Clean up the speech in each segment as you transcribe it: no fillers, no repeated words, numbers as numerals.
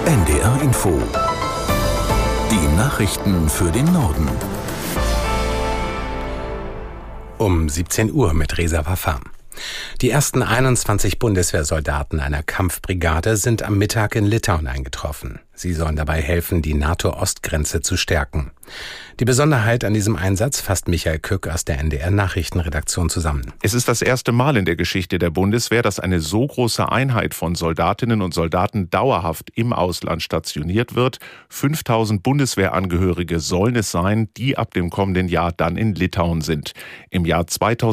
NDR Info. Die Nachrichten für den Norden. Um 17 Uhr mit Reza Wafam. Die ersten 21 Bundeswehrsoldaten einer Kampfbrigade sind am Mittag in Litauen eingetroffen. Sie sollen dabei helfen, die NATO-Ostgrenze zu stärken. Die Besonderheit an diesem Einsatz fasst Michael Kück aus der NDR-Nachrichtenredaktion zusammen. Es ist das erste Mal in der Geschichte der Bundeswehr, dass eine so große Einheit von Soldatinnen und Soldaten dauerhaft im Ausland stationiert wird. 5000 Bundeswehrangehörige sollen es sein, die ab dem kommenden Jahr dann in Litauen sind. Im Jahr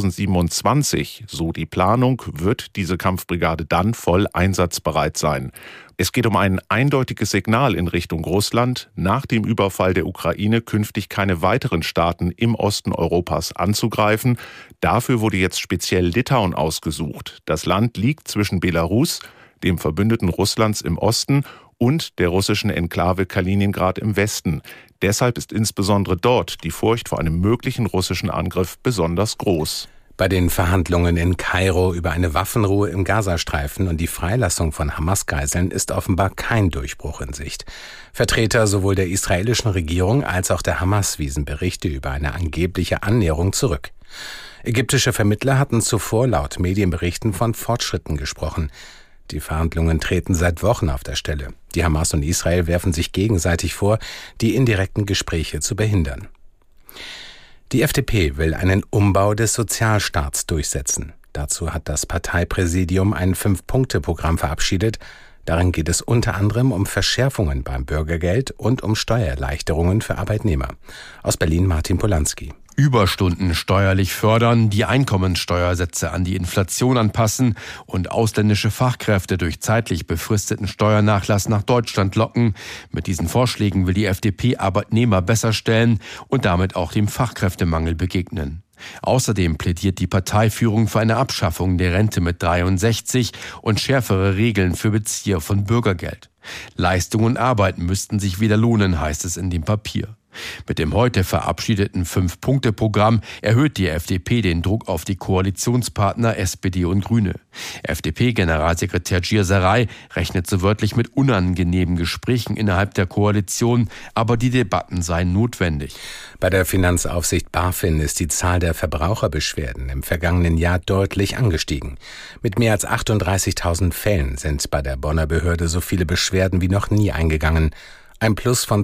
2027, so die Planung, wird diese Kampfbrigade dann voll einsatzbereit sein. Es geht um ein eindeutiges Signal in Richtung Russland, nach dem Überfall der Ukraine künftig keine weiteren Staaten im Osten Europas anzugreifen. Dafür wurde jetzt speziell Litauen ausgesucht. Das Land liegt zwischen Belarus, dem Verbündeten Russlands im Osten, und der russischen Enklave Kaliningrad im Westen. Deshalb ist insbesondere dort die Furcht vor einem möglichen russischen Angriff besonders groß. Bei den Verhandlungen in Kairo über eine Waffenruhe im Gazastreifen und die Freilassung von Hamas-Geiseln ist offenbar kein Durchbruch in Sicht. Vertreter sowohl der israelischen Regierung als auch der Hamas wiesen Berichte über eine angebliche Annäherung zurück. Ägyptische Vermittler hatten zuvor laut Medienberichten von Fortschritten gesprochen. Die Verhandlungen treten seit Wochen auf der Stelle. Die Hamas und Israel werfen sich gegenseitig vor, die indirekten Gespräche zu behindern. Die FDP will einen Umbau des Sozialstaats durchsetzen. Dazu hat das Parteipräsidium ein 5-Punkte-Programm verabschiedet. Darin geht es unter anderem um Verschärfungen beim Bürgergeld und um Steuererleichterungen für Arbeitnehmer. Aus Berlin Martin Polanski. Überstunden steuerlich fördern, die Einkommensteuersätze an die Inflation anpassen und ausländische Fachkräfte durch zeitlich befristeten Steuernachlass nach Deutschland locken. Mit diesen Vorschlägen will die FDP Arbeitnehmer besser stellen und damit auch dem Fachkräftemangel begegnen. Außerdem plädiert die Parteiführung für eine Abschaffung der Rente mit 63 und schärfere Regeln für Bezieher von Bürgergeld. Leistung und Arbeit müssten sich wieder lohnen, heißt es in dem Papier. Mit dem heute verabschiedeten 5-Punkte-Programm erhöht die FDP den Druck auf die Koalitionspartner SPD und Grüne. FDP-Generalsekretär Gir Saray rechnet so wörtlich mit unangenehmen Gesprächen innerhalb der Koalition, aber die Debatten seien notwendig. Bei der Finanzaufsicht BaFin ist die Zahl der Verbraucherbeschwerden im vergangenen Jahr deutlich angestiegen. Mit mehr als 38.000 Fällen sind bei der Bonner Behörde so viele Beschwerden wie noch nie eingegangen. Ein Plus von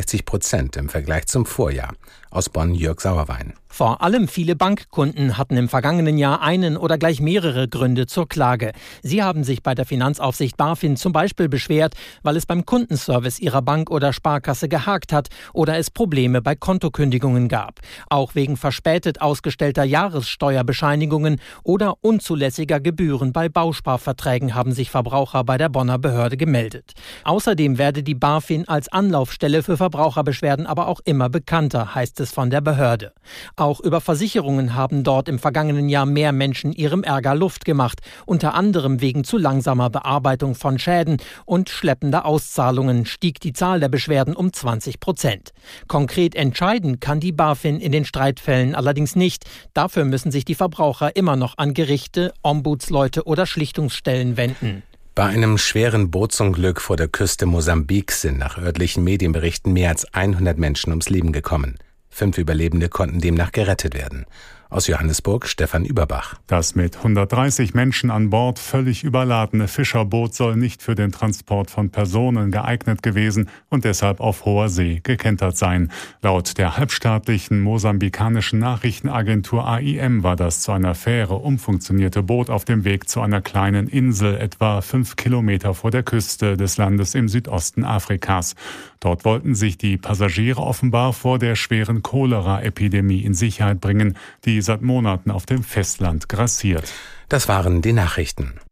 62% im Vergleich zum Vorjahr. Aus Bonn Jörg Sauerwein. Vor allem viele Bankkunden hatten im vergangenen Jahr einen oder gleich mehrere Gründe zur Klage. Sie haben sich bei der Finanzaufsicht BaFin zum Beispiel beschwert, weil es beim Kundenservice ihrer Bank oder Sparkasse gehakt hat oder es Probleme bei Kontokündigungen gab. Auch wegen verspätet ausgestellter Jahressteuerbescheinigungen oder unzulässiger Gebühren bei Bausparverträgen haben sich Verbraucher bei der Bonner Behörde gemeldet. Außerdem werde die BaFin als Anlaufstelle für Verbraucherbeschwerden aber auch immer bekannter, heißt es von der Behörde. Auch über Versicherungen haben dort im vergangenen Jahr mehr Menschen ihrem Ärger Luft gemacht, unter anderem wegen zu langsamer Bearbeitung von Schäden und schleppender Auszahlungen stieg die Zahl der Beschwerden um 20%. Konkret entscheiden kann die BaFin in den Streitfällen allerdings nicht. Dafür müssen sich die Verbraucher immer noch an Gerichte, Ombudsleute oder Schlichtungsstellen wenden. Bei einem schweren Bootsunglück vor der Küste Mosambiks sind nach örtlichen Medienberichten mehr als 100 Menschen ums Leben gekommen. 5 Überlebende konnten demnach gerettet werden. Aus Johannesburg Stefan Überbach. Das mit 130 Menschen an Bord völlig überladene Fischerboot soll nicht für den Transport von Personen geeignet gewesen und deshalb auf hoher See gekentert sein. Laut der halbstaatlichen mosambikanischen Nachrichtenagentur AIM war das zu einer Fähre umfunktionierte Boot auf dem Weg zu einer kleinen Insel, etwa 5 Kilometer vor der Küste des Landes im Südosten Afrikas. Dort wollten sich die Passagiere offenbar vor der schweren Cholera-Epidemie in Sicherheit bringen, die seit Monaten auf dem Festland grassiert. Das waren die Nachrichten.